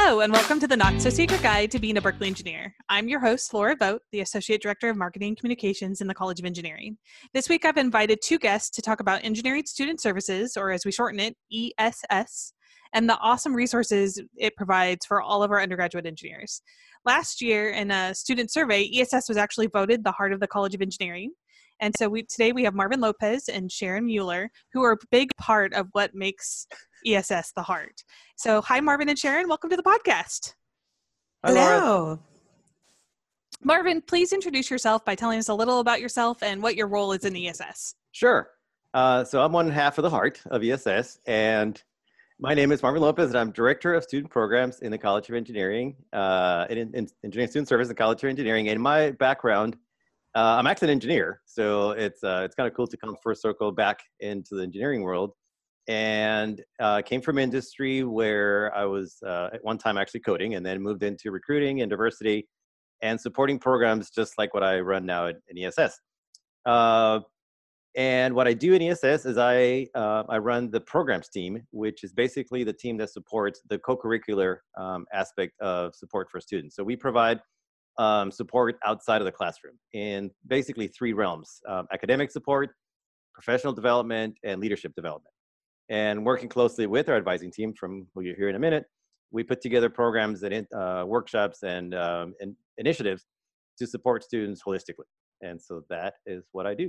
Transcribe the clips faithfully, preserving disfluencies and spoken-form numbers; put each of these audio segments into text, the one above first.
Hello, and welcome to the Not So Secret Guide to Being a Berkeley Engineer. I'm your host, Laura Vogt, the Associate Director of Marketing and Communications in the College of Engineering. This week, I've invited two guests to talk about Engineering Student Services, or as we shorten it, E S S, and the awesome resources it provides for all of our undergraduate engineers. Last year, in a student survey, E S S was actually voted the heart of the College of Engineering. And so we, today we have Marvin Lopez and Sharon Mueller, who are a big part of what makes E S S the heart. So hi, Marvin and Sharon. Welcome to the podcast. Hi, Hello. Laura. Marvin, please introduce yourself by telling us a little about yourself and what your role is in E S S. Sure. Uh, so I'm one half of the heart of E S S, and my name is Marvin Lopez, and I'm Director of Student Programs in the College of Engineering, uh, in, in Engineering Student Service, the College of Engineering. And my background, uh, I'm actually an engineer, so it's uh, it's kind of cool to come full circle back into the engineering world. And uh, came from industry where I was uh, at one time actually coding, and then moved into recruiting and diversity and supporting programs just like what I run now at, in E S S. Uh, and what I do in E S S is I uh, I run the programs team, which is basically the team that supports the co-curricular um, aspect of support for students. So we provide um, support outside of the classroom in basically three realms: um, academic support, professional development, and leadership development. And working closely with our advising team, from who you'll hear in a minute, we put together programs and uh, workshops and, um, and initiatives to support students holistically. And so that is what I do.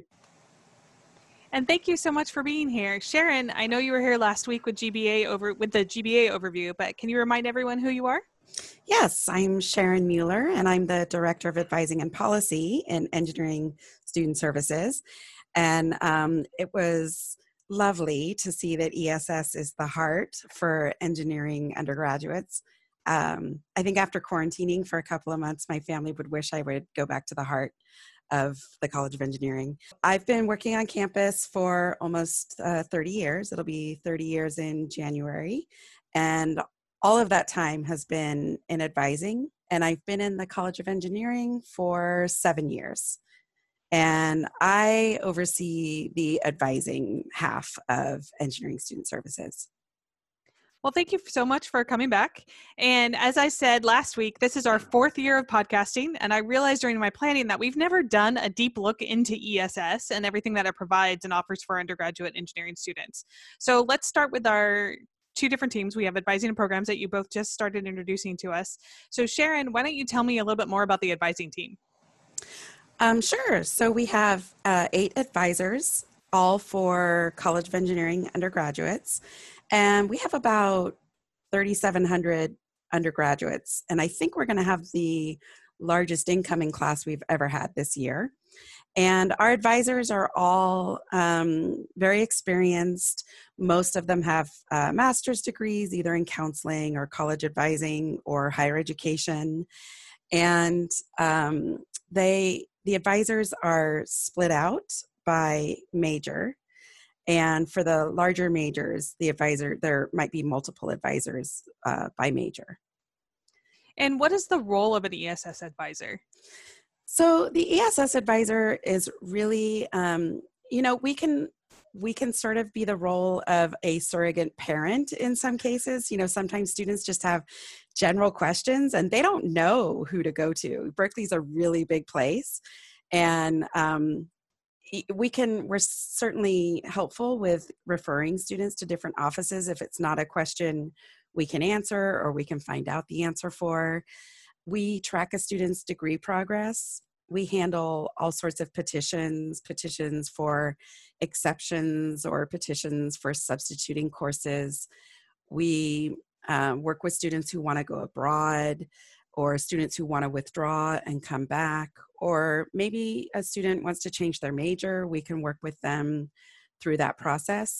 And thank you so much for being here. Sharon, I know you were here last week with G B A over with the G B A overview, but can you remind everyone who you are? Yes, I'm Sharon Mueller, and I'm the Director of Advising and Policy in Engineering Student Services. And um, it was lovely to see that E S S is the heart for engineering undergraduates. Um, I think after quarantining for a couple of months, my family would wish I would go back to the heart of the College of Engineering. I've been working on campus for almost uh, thirty years. It'll be thirty years in January. And all of that time has been in advising. And I've been in the College of Engineering for seven years. And I oversee the advising half of Engineering Student Services. Well, thank you so much for coming back. And as I said last week, this is our fourth year of podcasting. And I realized during my planning that we've never done a deep look into E S S and everything that it provides and offers for undergraduate engineering students. So let's start with our two different teams. We have advising and programs that you both just started introducing to us. So Sharon, why don't you tell me a little bit more about the advising team? Um, sure. So we have uh, eight advisors, all for College of Engineering undergraduates. And we have about thirty-seven hundred undergraduates. And I think we're going to have the largest incoming class we've ever had this year. And our advisors are all um, very experienced. Most of them have uh, master's degrees, either in counseling or college advising or higher education. And um, they, the advisors are split out by major. And for the larger majors, the advisor, there might be multiple advisors uh, by major. And what is the role of an E S S advisor? So the E S S advisor is really, um, you know, we can we can sort of be the role of a surrogate parent in some cases. You know, sometimes students just have general questions and they don't know who to go to. Berkeley's a really big place, and um, we can, we're certainly helpful with referring students to different offices if it's not a question we can answer or we can find out the answer for. We track a student's degree progress. We handle all sorts of petitions, petitions for exceptions or petitions for substituting courses. We um, work with students who want to go abroad, or students who want to withdraw and come back, or maybe a student wants to change their major. We can work with them through that process.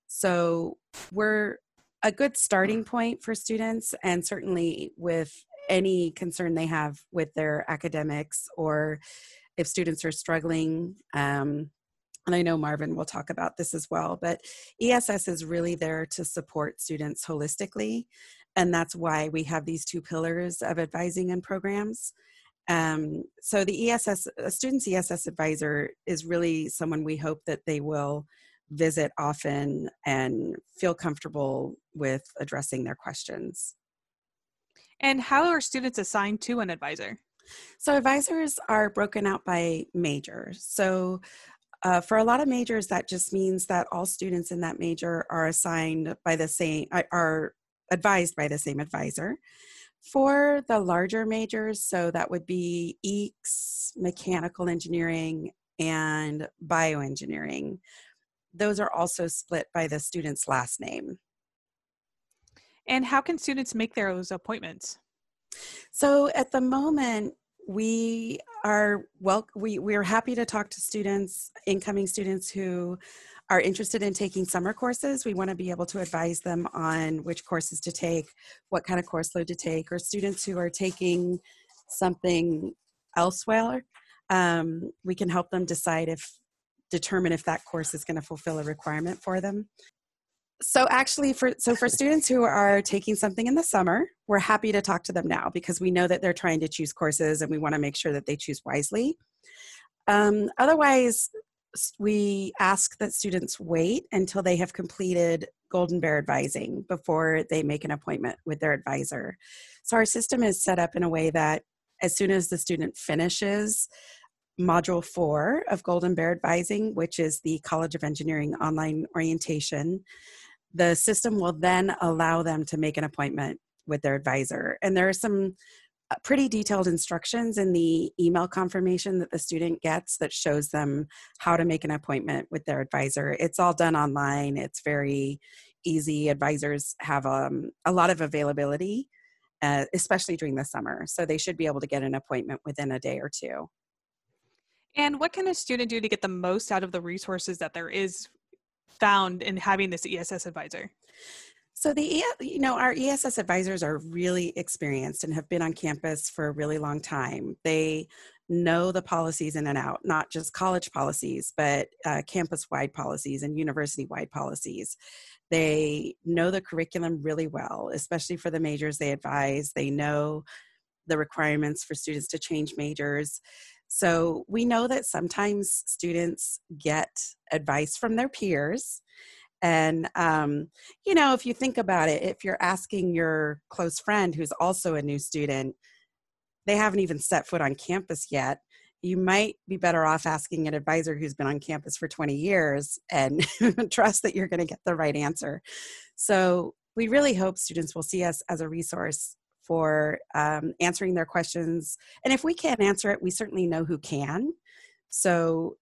So we're a good starting point for students, and certainly with any concern they have with their academics, or if students are struggling. Um, and I know Marvin will talk about this as well, but E S S is really there to support students holistically. And that's why we have these two pillars of advising and programs. Um, so the E S S, a student's E S S advisor is really someone we hope that they will visit often and feel comfortable with addressing their questions. And how are students assigned to an advisor? So advisors are broken out by major. So uh, for a lot of majors, that just means that all students in that major are assigned by the same, are advised by the same advisor. For the larger majors, so that would be E E C S, mechanical engineering, and bioengineering. Those are also split by the student's last name. And how can students make those appointments? So at the moment, we are well, we, we're happy to talk to students, incoming students who are interested in taking summer courses. We want to be able to advise them on which courses to take, what kind of course load to take, or students who are taking something elsewhere. Um, we can help them decide if, determine if that course is going to fulfill a requirement for them. So actually, for so for students who are taking something in the summer, we're happy to talk to them now because we know that they're trying to choose courses and we want to make sure that they choose wisely. Um, otherwise, we ask that students wait until they have completed Golden Bear advising before they make an appointment with their advisor. So our system is set up in a way that as soon as the student finishes Module four of Golden Bear advising, which is the College of Engineering online orientation, the system will then allow them to make an appointment with their advisor. And there are some pretty detailed instructions in the email confirmation that the student gets that shows them how to make an appointment with their advisor. It's all done online. It's very easy. Advisors have um, a lot of availability, uh, especially during the summer. So they should be able to get an appointment within a day or two. And what can a student do to get the most out of the resources that there is found in having this E S S advisor? So the, you know, our E S S advisors are really experienced and have been on campus for a really long time. They know the policies in and out, not just college policies, but uh, campus-wide policies and university-wide policies. They know the curriculum really well, especially for the majors they advise. They know the requirements for students to change majors. So we know that sometimes students get advice from their peers. And, um, you know, if you think about it, if you're asking your close friend who's also a new student, they haven't even set foot on campus yet, you might be better off asking an advisor who's been on campus for twenty years and trust that you're going to get the right answer. So we really hope students will see us as a resource for um, answering their questions. And if we can't answer it, we certainly know who can. So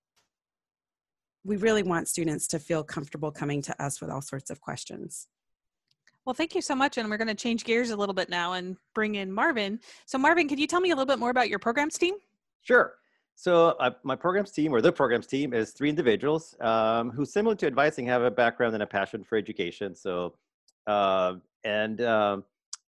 we really want students to feel comfortable coming to us with all sorts of questions. Well, thank you so much. And we're going to change gears a little bit now and bring in Marvin. So Marvin, could you tell me a little bit more about your programs team? Sure. So uh, my programs team, or the programs team, is three individuals um, who, similar to advising, have a background and a passion for education. So, uh, and um,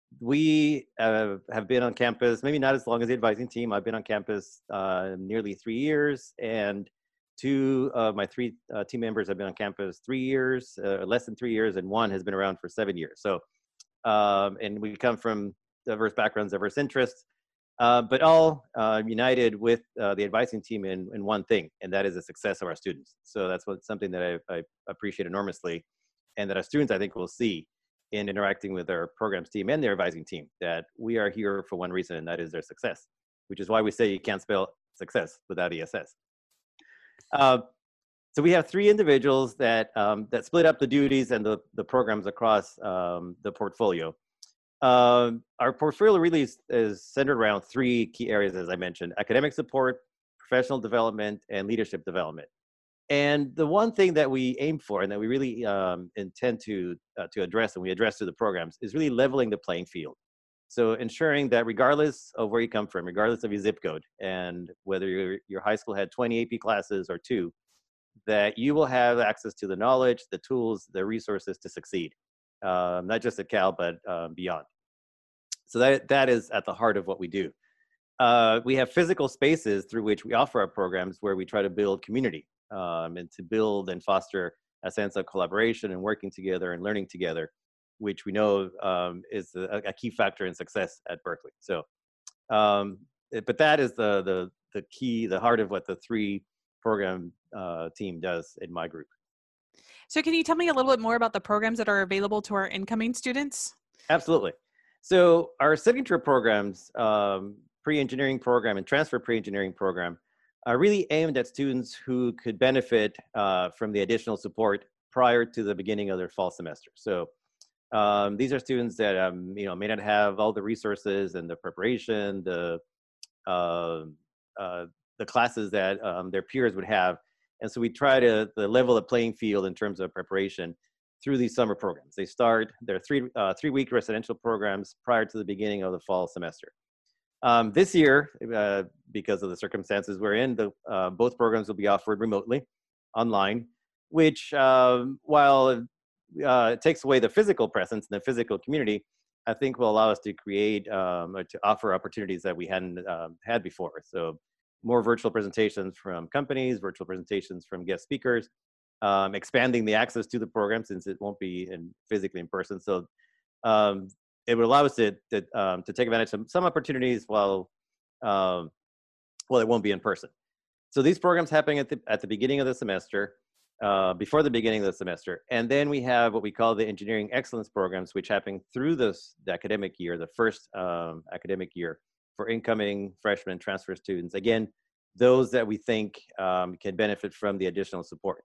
we uh, have been on campus, maybe not as long as the advising team. I've been on campus uh, nearly three years, and two of my three uh, team members have been on campus three years, uh, less than three years, and one has been around for seven years. So, um, and we come from diverse backgrounds, diverse interests, uh, but all uh, united with uh, the advising team in, in one thing, and that is the success of our students. So that's what something that I, I appreciate enormously, and that our students, I think, will see in interacting with our programs team and their advising team, that we are here for one reason, and that is their success, which is why we say you can't spell success without E S S. Uh, so we have three individuals that um, that split up the duties and the, the programs across um, the portfolio. Uh, our portfolio really is, is centered around three key areas, as I mentioned: academic support, professional development, and leadership development. And the one thing that we aim for and that we really um, intend to, uh, to address, and we address through the programs, is really leveling the playing field. So ensuring that regardless of where you come from, regardless of your zip code, and whether your, your high school had twenty A P classes or two, that you will have access to the knowledge, the tools, the resources to succeed, um, not just at Cal, but um, beyond. So that, that is at the heart of what we do. Uh, we have physical spaces through which we offer our programs where we try to build community um, and to build and foster a sense of collaboration and working together and learning together, which we know um, is a, a key factor in success at Berkeley. So, um, it, but that is the, the, the key, the heart of what the three program uh, team does in my group. So can you tell me a little bit more about the programs that are available to our incoming students? Absolutely. So our signature programs, um, pre-engineering program and transfer pre-engineering program, are really aimed at students who could benefit uh, from the additional support prior to the beginning of their fall semester. So um, these are students that um, you know may not have all the resources and the preparation, the uh, uh, the classes that um, their peers would have, and so we try to, to level the playing field in terms of preparation through these summer programs. They start their three uh, three week residential programs prior to the beginning of the fall semester. Um, this year, uh, because of the circumstances we're in, the uh, both programs will be offered remotely, online, which um, while uh, it takes away the physical presence and the physical community, I think will allow us to create um, or to offer opportunities that we hadn't um, had before. So more virtual presentations from companies, virtual presentations from guest speakers, um, expanding the access to the program since it won't be in physically in person. So um, it would allow us to to, um, to take advantage of some opportunities while um, well, it won't be in person. So these programs happening at the at the beginning of the semester, uh, before the beginning of the semester, and then we have what we call the engineering excellence programs, which happen through this the academic year, the first um, academic year for incoming freshmen transfer students. Again, those that we think um, can benefit from the additional support.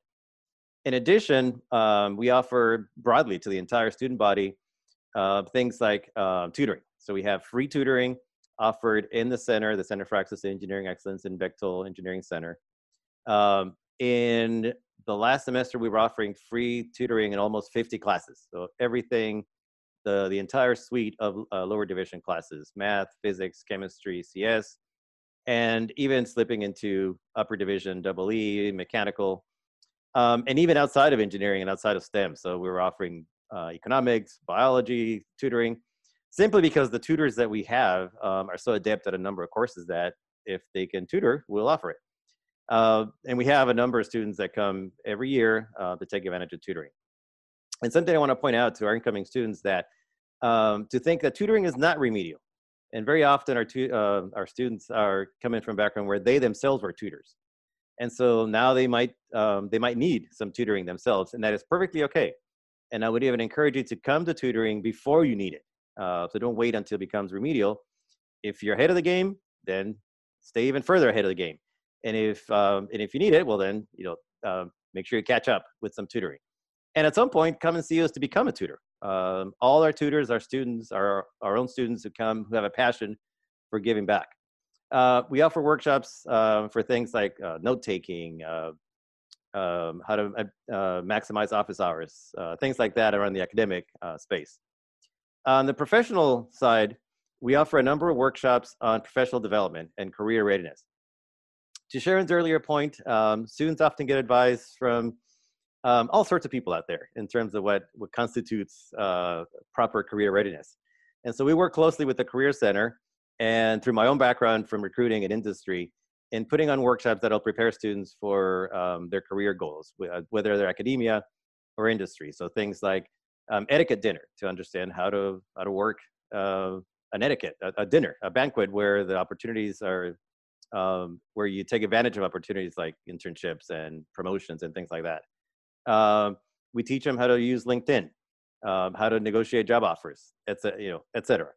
In addition, um, we offer broadly to the entire student body uh, things like uh, tutoring. So we have free tutoring offered in the center, the Center for Access to Engineering Excellence in Bechtel Engineering Center. Um, in the last semester, we were offering free tutoring in almost fifty classes. So everything, the, the entire suite of uh, lower division classes, math, physics, chemistry, C S, and even slipping into upper division, double E, mechanical, um, and even outside of engineering and outside of STEM. So we were offering uh, economics, biology, tutoring, simply because the tutors that we have um, are so adept at a number of courses that if they can tutor, we'll offer it. Uh, and we have a number of students that come every year uh, to take advantage of tutoring. And something I want to point out to our incoming students that um, to think that tutoring is not remedial. And very often our, tu uh, our students are coming from a background where they themselves were tutors. And so now they might, um, they might need some tutoring themselves, and that is perfectly okay. And I would even encourage you to come to tutoring before you need it. Uh, so don't wait until it becomes remedial. If you're ahead of the game, then stay even further ahead of the game. And if, um, and if you need it, well then, you know, uh, make sure you catch up with some tutoring. And at some point, come and see us to become a tutor. Um, all our tutors, our students, are our own students who come, who have a passion for giving back. Uh, we offer workshops uh, for things like uh, note-taking, uh, um, how to uh, maximize office hours, uh, things like that around the academic uh, space. On the professional side, we offer a number of workshops on professional development and career readiness. To Sharon's earlier point, um, students often get advice from um, all sorts of people out there in terms of what, what constitutes uh, proper career readiness. And so we work closely with the Career Center, and through my own background from recruiting and industry, in putting on workshops that'll prepare students for um, their career goals, whether they're academia or industry. So things like um, etiquette dinner to understand how to how to work uh, an etiquette, a, a dinner, a banquet where the opportunities are, um, where you take advantage of opportunities like internships and promotions and things like that. Um, we teach them how to use LinkedIn, um, how to negotiate job offers, et cetera, you know, et cetera.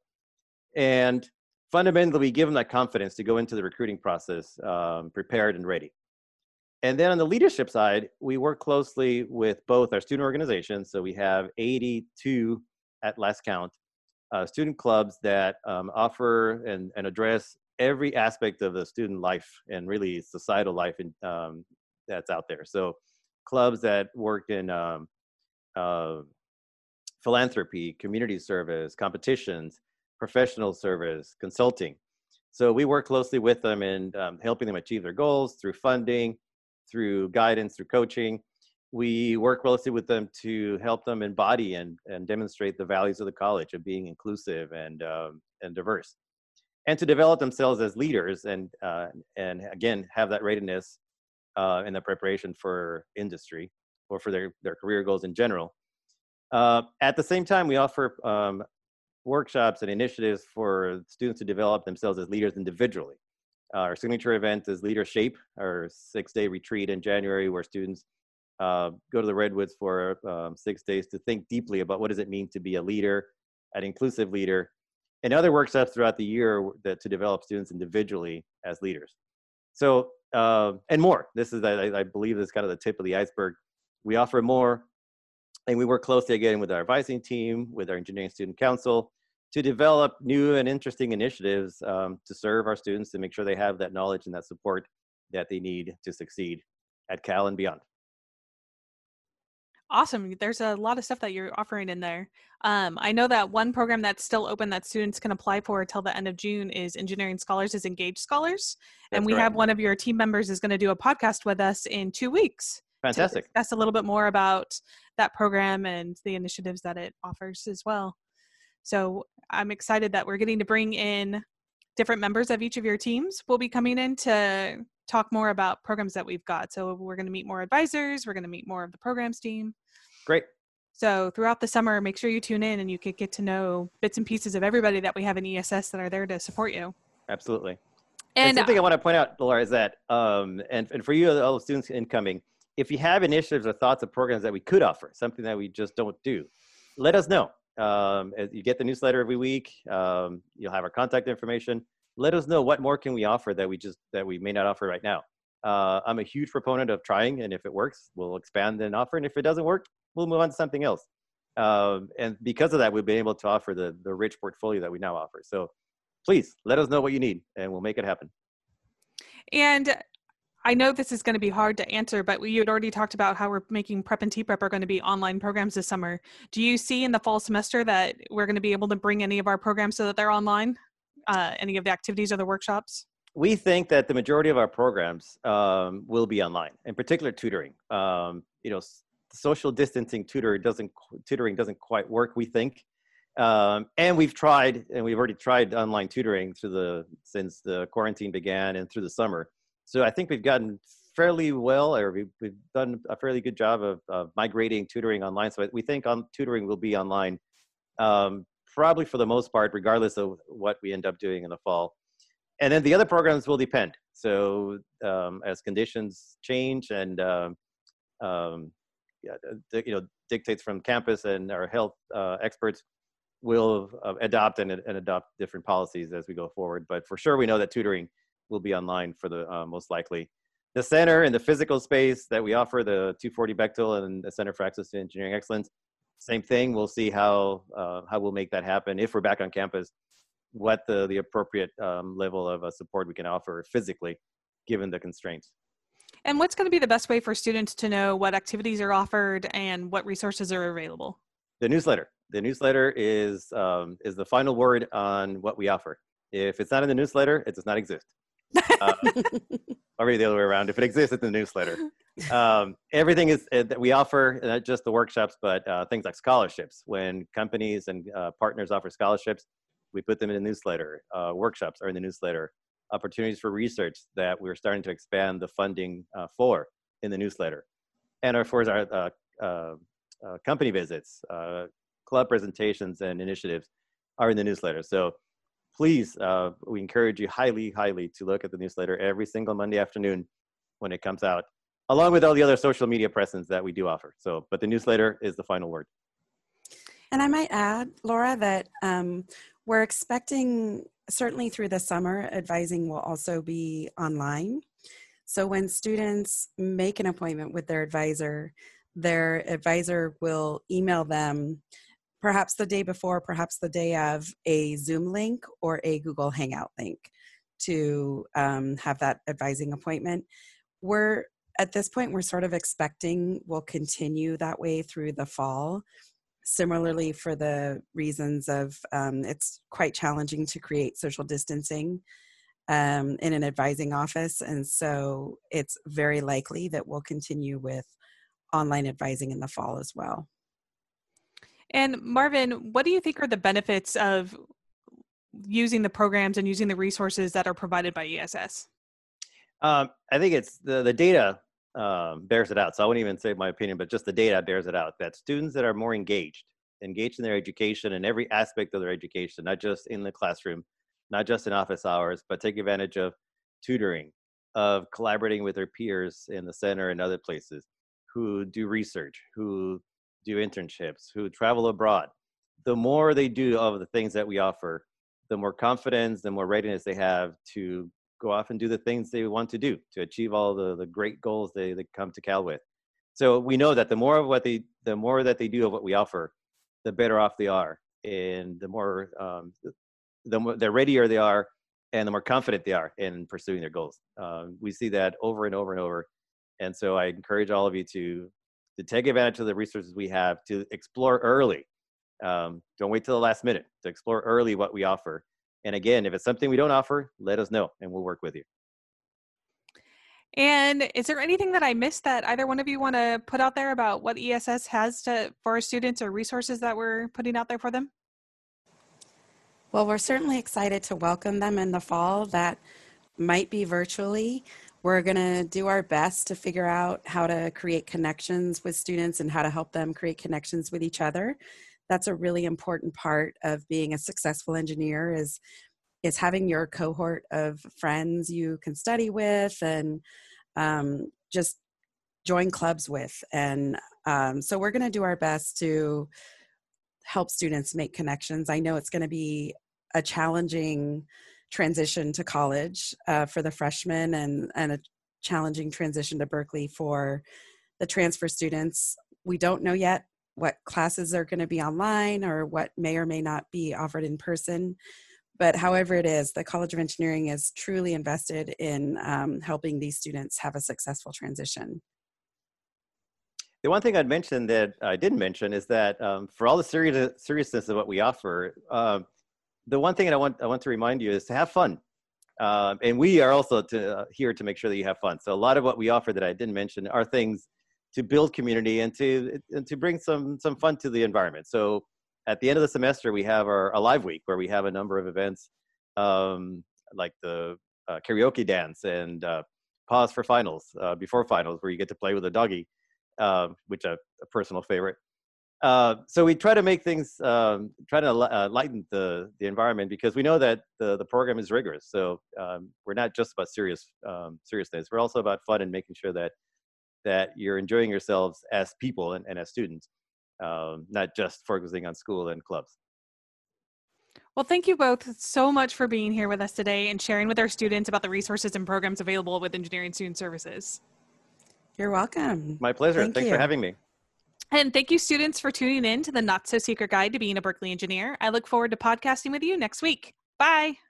And fundamentally, we give them that confidence to go into the recruiting process um, prepared and ready. And then on the leadership side, we work closely with both our student organizations. So we have eighty-two at last count, uh, student clubs that um, offer and, and address every aspect of the student life and really societal life in, um, that's out there. So clubs that work in um, uh, philanthropy, community service, competitions, professional service, consulting. So we work closely with them in um, helping them achieve their goals through funding, through guidance, through coaching. We work closely with them to help them embody and, and demonstrate the values of the college of being inclusive and, um, and diverse, and to develop themselves as leaders and, uh, and again, have that readiness uh, in the preparation for industry or for their, their career goals in general. Uh, at the same time, we offer um, workshops and initiatives for students to develop themselves as leaders individually. Uh, our signature event is Leader Shape, our six-day retreat in January where students uh, go to the Redwoods for um, six days to think deeply about what does it mean to be a leader, an inclusive leader, and other workshops throughout the year that, to develop students individually as leaders. So, uh, and more. This is, I, I believe, this is kind of the tip of the iceberg. We offer more, and we work closely again with our advising team, with our engineering student council, to develop new and interesting initiatives um, to serve our students, to make sure they have that knowledge and that support that they need to succeed at Cal and beyond. Awesome. There's a lot of stuff that you're offering in there. Um, I know that one program that's still open that students can apply for until the end of June is Engineering Scholars is Engaged Scholars. That's and we right. have one of your team members is going to do a podcast with us in two weeks. Fantastic. To discuss a little bit more about that program and the initiatives that it offers as well. So I'm excited that we're getting to bring in different members of each of your teams. Will be coming in to talk more about programs that we've got. So we're going to meet more advisors. We're going to meet more of the programs team. Great. So throughout the summer, make sure you tune in and you can get to know bits and pieces of everybody that we have in E S S that are there to support you. Absolutely. And, and something I want to point out, Laura, is that, um, and, and for you, all the students incoming, if you have initiatives or thoughts of programs that we could offer, something that we just don't do, let us know. Um, as you get the newsletter every week, um, you'll have our contact information. Let us know what more can we offer that we just, that we may not offer right now. Uh, I'm a huge proponent of trying, and if it works, we'll expand and offer. And if it doesn't work, we'll move on to something else. Um, and because of that, we've been able to offer the, the rich portfolio that we now offer. So please let us know what you need and we'll make it happen. And I know this is going to be hard to answer, but you had already talked about how we're making Prep and T-Prep are going to be online programs this summer. Do you see in the fall semester that we're going to be able to bring any of our programs so that they're online? Uh, any of the activities or the workshops? We think that the majority of our programs um, will be online, in particular tutoring. Um, you know, social distancing tutor doesn't, tutoring doesn't quite work, we think. Um, and we've tried, and we've already tried online tutoring through the, since the quarantine began and through the summer. So I think we've gotten fairly well, or we've, we've done a fairly good job of, of migrating tutoring online. So we think on tutoring will be online, um, probably for the most part, regardless of what we end up doing in the fall. And then the other programs will depend. So um, as conditions change and um, um, yeah, you know, dictates from campus and our health uh, experts, will uh, adopt and, and adopt different policies as we go forward. But for sure, we know that tutoring will be online for the uh, most likely. The center and the physical space that we offer, the two forty Bechtel and the Center for Access to Engineering Excellence, same thing. We'll see how uh, how we'll make that happen if we're back on campus, what the, the appropriate um, level of uh, support we can offer physically, given the constraints. And what's going to be the best way for students to know what activities are offered and what resources are available? The newsletter. The newsletter is um, is the final word on what we offer. If it's not in the newsletter, it does not exist. Uh, or maybe the other way around. If it exists, it's in the newsletter. Um, everything is uh, that we offer, not just the workshops, but uh, things like scholarships. When companies and uh, partners offer scholarships, we put them in the newsletter. Uh, workshops are in the newsletter. Opportunities for research that we're starting to expand the funding uh, for in the newsletter. And of course, our uh, uh, uh, company visits, uh, club presentations and initiatives are in the newsletter. So please, uh, we encourage you highly, highly to look at the newsletter every single Monday afternoon when it comes out, along with all the other social media presence that we do offer. So, but the newsletter is the final word. And I might add, Laura, that um, we're expecting, certainly through the summer, advising will also be online. So when students make an appointment with their advisor, their advisor will email them perhaps the day before, perhaps the day of, a Zoom link or a Google Hangout link to um, have that advising appointment. We're, at this point, we're sort of expecting we'll continue that way through the fall. Similarly, for the reasons of um, it's quite challenging to create social distancing um, in an advising office. And so it's very likely that we'll continue with online advising in the fall as well. And Marvin, what do you think are the benefits of using the programs and using the resources that are provided by E S S? Um, I think it's the, the data um, bears it out. So I wouldn't even say my opinion, but just the data bears it out that students that are more engaged, engaged in their education and every aspect of their education, not just in the classroom, not just in office hours, but take advantage of tutoring, of collaborating with their peers in the center and other places, who do research, who do internships, who travel abroad. The more they do of the things that we offer, the more confidence, the more readiness they have to go off and do the things they want to do to achieve all the, the great goals they, they come to Cal with. So we know that the more of what they, the more that they do of what we offer, the better off they are, and the more, um, the more, the readier they are, and the more confident they are in pursuing their goals. Um, we see that over and over and over. And so I encourage all of you to, to take advantage of the resources we have, to explore early. Um, don't wait till the last minute to explore early what we offer. And again, if it's something we don't offer, let us know and we'll work with you. And is there anything that I missed that either one of you want to put out there about what E S S has to for our students, or resources that we're putting out there for them? Well, we're certainly excited to welcome them in the fall. That might be virtually. We're going to do our best to figure out how to create connections with students and how to help them create connections with each other. That's a really important part of being a successful engineer, is is having your cohort of friends you can study with and um, just join clubs with. And um, so we're going to do our best to help students make connections. I know it's going to be a challenging transition to college uh, for the freshmen, and, and a challenging transition to Berkeley for the transfer students. We don't know yet what classes are going to be online or what may or may not be offered in person. But however it is, the College of Engineering is truly invested in um, helping these students have a successful transition. The one thing I'd mention that I didn't mention is that um, for all the serious, seriousness of what we offer, uh, the one thing that I want, I want to remind you is to have fun. Um, and we are also to, uh, here to make sure that you have fun. So a lot of what we offer that I didn't mention are things to build community and to, and to bring some, some fun to the environment. So at the end of the semester, we have our a live week where we have a number of events um, like the uh, karaoke dance and uh, pause for finals, uh, before finals, where you get to play with a doggy, uh, which is a, a personal favorite. Uh, so we try to make things, um, try to uh, lighten the, the environment, because we know that the, the program is rigorous. So um, we're not just about serious um, seriousness. We're also about fun and making sure that that you're enjoying yourselves as people and, and as students. Um, not just focusing on school and clubs. Well, thank you both so much for being here with us today and sharing with our students about the resources and programs available with Engineering Student Services. You're welcome. My pleasure. Thank Thanks you. for having me. And thank you, students, for tuning in to the Not So Secret Guide to Being a Berkeley Engineer. I look forward to podcasting with you next week. Bye.